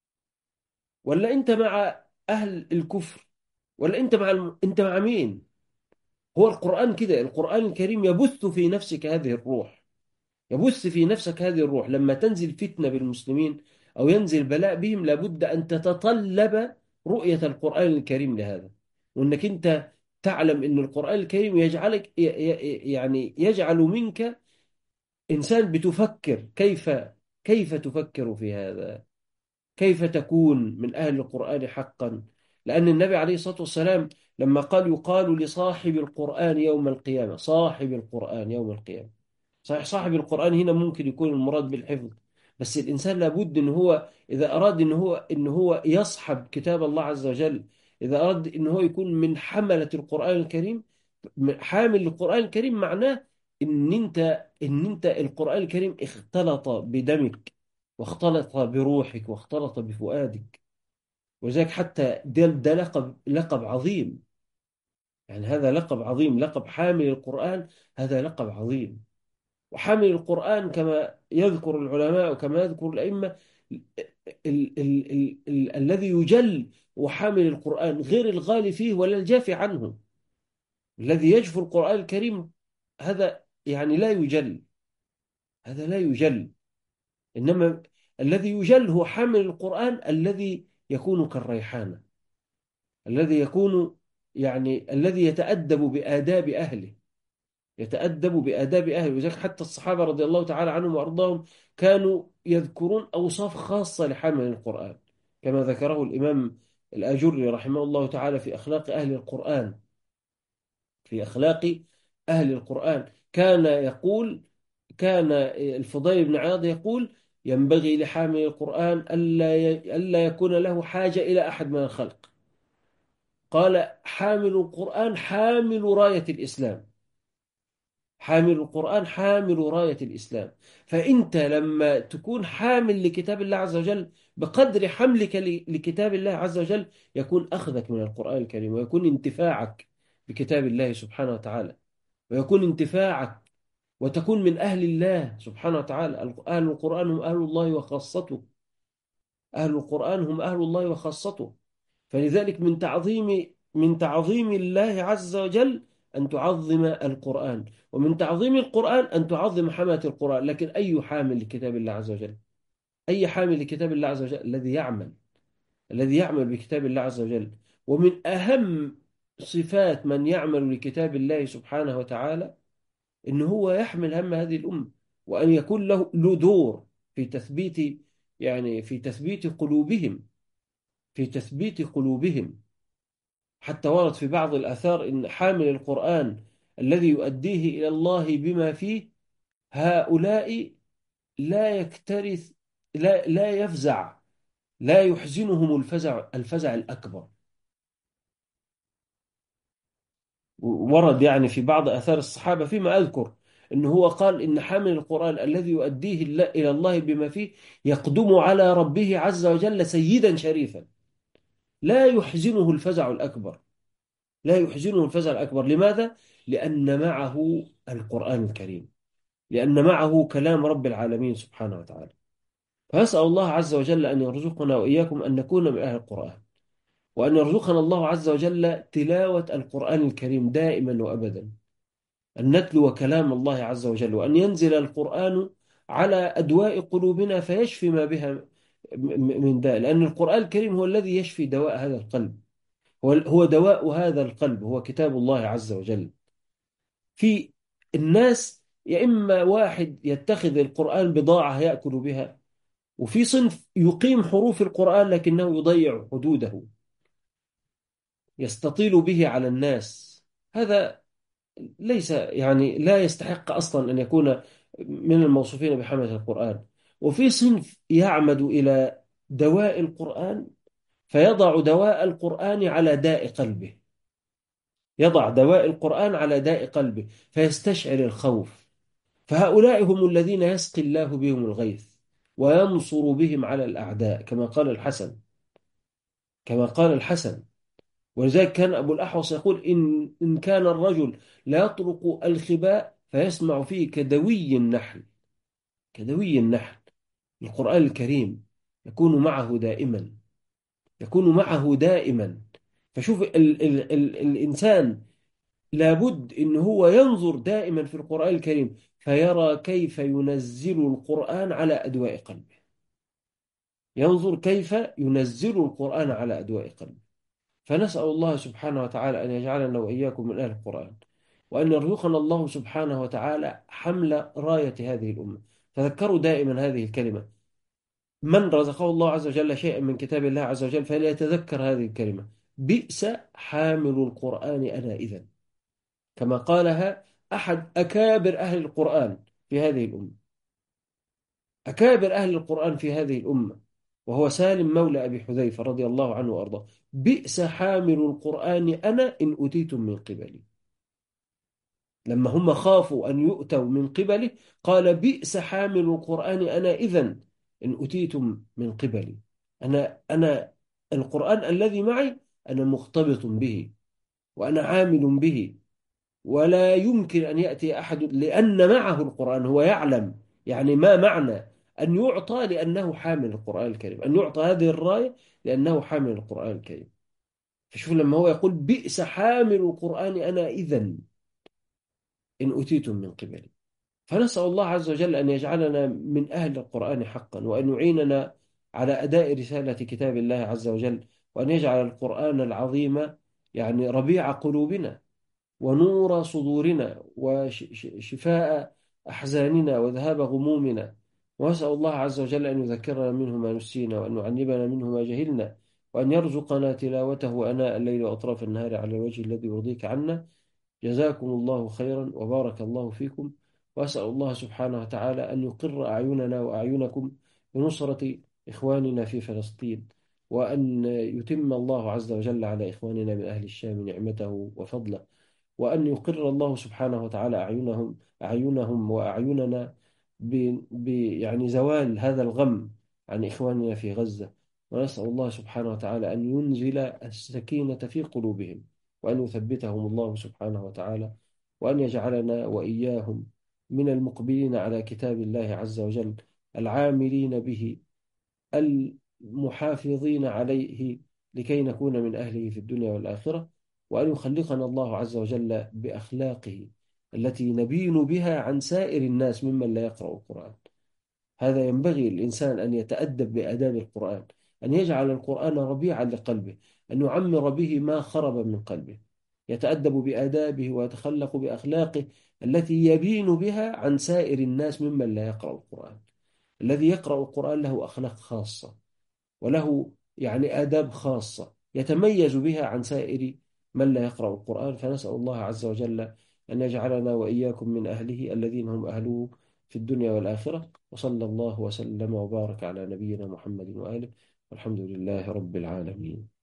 ولا أنت مع أهل الكفر؟ ولا أنت مع الم... أنت مع مين؟ هو القرآن كده، القرآن الكريم يبث في نفسك هذه الروح، يبث في نفسك هذه الروح. لما تنزل فتنة بالمسلمين أو ينزل بلاء بهم، لابد أن تتطلب رؤية القرآن الكريم لهذا، وأنك أنت تعلم أن القرآن الكريم يجعلك ي- ي- يعني يجعل منك إنسان بتفكر كيف كيف تفكر في هذا، كيف تكون من أهل القرآن حقا. لأن النبي عليه الصلاة والسلام لما قال: يقال لصاحب القرآن يوم القيامة، صاحب القرآن يوم القيامة. صحيح صاحب القرآن هنا ممكن يكون المراد بالحفظ، بس الإنسان لابد إن هو إذا أراد إن هو إن هو يصحب كتاب الله عز وجل، إذا أراد إن هو يكون من حملة القرآن الكريم، حامل القرآن الكريم معناه إن أنت إن أنت القرآن الكريم اختلط بدمك، واختلط بروحك، واختلط بفؤادك. وذلك حتى ده, ده لقب لقب عظيم، يعني هذا لقب عظيم، لقب حامل القرآن، هذا لقب عظيم. وحامل القرآن كما يذكر العلماء وكما يذكر الأئمة، ال ال ال ال ال الذي يجل وحامل القرآن، غير الغالي فيه ولا الجافي عنه. الذي يجفو القرآن الكريم هذا يعني لا يجل، هذا لا يجل. إنما الذي يجل هو حامل القرآن الذي يكون كالريحانة، الذي يكون يعني الذي يتأدب بآداب أهله، يتأدب بآداب أهله. وذلك حتى الصحابة رضي الله تعالى عنهم وأرضاهم كانوا يذكرون أوصاف خاصة لحامل القرآن، كما ذكره الإمام الآجري رحمه الله تعالى في أخلاق أهل القرآن. في أخلاق أهل القرآن كان يقول، كان الفضيل بن عياض يقول: ينبغي لحامل القرآن ألا ي- ألا يكون له حاجة إلى أحد من الخلق. قال: حامل القرآن حامل راية الإسلام، حامل القرآن حامل راية الإسلام. فأنت لما تكون حامل لكتاب الله عز وجل، بقدر حملك ل- لكتاب الله عز وجل يكون أخذك من القرآن الكريم، ويكون انتفاعك بكتاب الله سبحانه وتعالى، ويكون انتفاعك وتكون من أهل الله سبحانه وتعالى. أهل القرآن هم أهل الله وخاصته، أهل القرآن هم أهل الله وخاصته. فلذلك من تعظيم من تعظيم الله عز وجل أن تعظم القرآن، ومن تعظيم القرآن أن تعظم حملة القرآن. لكن أي حامل لكتاب الله عز وجل، أي حامل لكتاب الله عز وجل الذي يعمل الذي يعمل بكتاب الله عز وجل. ومن أهم صفات من يعمل لكتاب الله سبحانه وتعالى إن هو يحمل هم هذه الأمة، وأن يكون له له دور في تثبيت، يعني في تثبيت قلوبهم، في تثبيت قلوبهم. حتى ورد في بعض الآثار إن حامل القرآن الذي يؤديه إلى الله بما فيه، هؤلاء لا يكترث لا لا يفزع لا يحزنهم الفزع الفزع الأكبر. ورد يعني في بعض آثار الصحابة فيما أذكر أنه هو قال إن حامل القرآن الذي يؤديه الل- إلى الله بما فيه يقدم على ربه عز وجل سيدا شريفا، لا يحزنه الفزع الأكبر. لا يحزنه الفزع الأكبر. لماذا؟ لأن معه القرآن الكريم، لأن معه كلام رب العالمين سبحانه وتعالى. فأسأل الله عز وجل أن يرزقنا وإياكم أن نكون من أهل القرآن، وأن يرزقنا الله عز وجل تلاوة القرآن الكريم دائما وأبدا، أن نتلو كلام الله عز وجل، وأن ينزل القرآن على أدواء قلوبنا فيشفي ما بها م- م- من داء، لأن القرآن الكريم هو الذي يشفي دواء هذا القلب، هو هو دواء هذا القلب، هو كتاب الله عز وجل. في الناس يا إما واحد يتخذ القرآن بضاعة يأكل بها، وفي صنف يقيم حروف القرآن لكنه يضيع حدوده، يستطيل به على الناس. هذا ليس يعني لا يستحق أصلا أن يكون من الموصوفين بحملة القرآن. وفي صنف يعمد إلى دواء القرآن فيضع دواء القرآن على داء قلبه، يضع دواء القرآن على داء قلبه فيستشعر الخوف. فهؤلاء هم الذين يسقي الله بهم الغيث وينصر بهم على الأعداء، كما قال الحسن كما قال الحسن. ولذلك كان أبو الأحوص يقول إن, إن كان الرجل لا يطرق الخباء فيسمع فيه كدوي النحل، كدوي النحل. القرآن الكريم يكون معه دائما، يكون معه دائما. فشوف ال ال ال الإنسان لابد إن هو ينظر دائما في القرآن الكريم فيرى كيف ينزل القرآن على أدواء قلبه، ينظر كيف ينزل القرآن على أدواء قلبه. فنسأل الله سبحانه وتعالى أن يجعلنا وإياكم من أهل القرآن، وأن يرزقنا الله سبحانه وتعالى حمل راية هذه الأمة. تذكروا دائما هذه الكلمة: من رزقه الله عز وجل شيئا من كتاب الله عز وجل فليتذكر هذه الكلمة: بئس حامل القرآن أنا إذن. كما قالها أحد أكابر أهل القرآن في هذه الأمة، أكابر أهل القرآن في هذه الأمة، وهو سالم مولى أبي حذيفة رضي الله عنه وأرضاه: بئس حامل القرآن أنا إن أتيتم من قبلي. لما هم خافوا أن يؤتوا من قبله قال: بئس حامل القرآن أنا إذن إن أتيتم من قبلي. أنا أنا القرآن الذي معي أنا مختبط به وأنا عامل به، ولا يمكن أن يأتي أحد لأن معه القرآن. هو يعلم يعني ما معنى أن يعطى لأنه حامل القرآن الكريم، أن يعطى هذه الراية لأنه حامل القرآن الكريم. فشوف لما هو يقول: بئس حامل القرآن أنا إذن إن أتيتم من قبلي. فنسأل الله عز وجل أن يجعلنا من أهل القرآن حقا، وأن يعيننا على أداء رسالة كتاب الله عز وجل، وأن يجعل القرآن العظيم يعني ربيع قلوبنا ونور صدورنا وشفاء أحزاننا وذهاب غمومنا. وأسأل الله عز وجل أن يذكرنا منه ما نسينا، وأن يعلمنا منه ما جهلنا، وأن يرزقنا تلاوته أناء الليل وأطراف النهار على الوجه الذي يرضيك عنا. جزاكم الله خيرا وبارك الله فيكم. وأسأل الله سبحانه وتعالى أن يقر أعيننا وأعينكم بنصرة إخواننا في فلسطين، وأن يتم الله عز وجل على إخواننا من أهل الشام نعمته وفضله، وأن يقر الله سبحانه وتعالى أعينهم أعينهم وأعيننا ب ب- يعني زوال هذا الغم عن إخواننا في غزة. ونسأل الله سبحانه وتعالى أن ينزل السكينة في قلوبهم، وأن يثبتهم الله سبحانه وتعالى، وأن يجعلنا وإياهم من المقبلين على كتاب الله عز وجل، العاملين به، المحافظين عليه، لكي نكون من أهله في الدنيا والآخرة. وأن يخلقنا الله عز وجل بأخلاقه التي نبين بها عن سائر الناس ممن لا يقرأ القرآن. هذا ينبغي الإنسان أن يتأدب بآداب القرآن، أن يجعل القرآن ربيعا لقلبه، أن يعمر به ما خرب من قلبه، يتأدب بآدابه ويتخلق بأخلاقه التي يبين بها عن سائر الناس ممن لا يقرأ القرآن. الذي يقرأ القرآن له أخلاق خاصة، وله يعني آداب خاصة يتميز بها عن سائر من لا يقرأ القرآن. فنسأل الله عز وجل أن يجعلنا وإياكم من أهله الذين هم أهله في الدنيا والآخرة. وصلى الله وسلم وبارك على نبينا محمد وآله، والحمد لله رب العالمين.